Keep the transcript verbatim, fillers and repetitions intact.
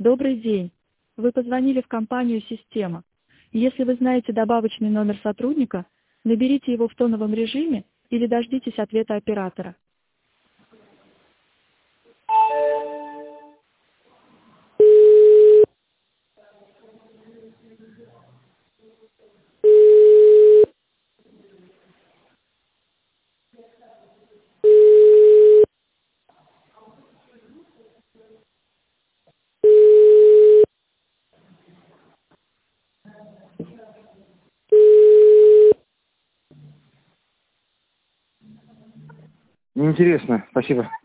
Добрый день. Вы позвонили в компанию «Система». Если вы знаете добавочный номер сотрудника, наберите его в тоновом режиме или дождитесь ответа оператора. Неинтересно, спасибо.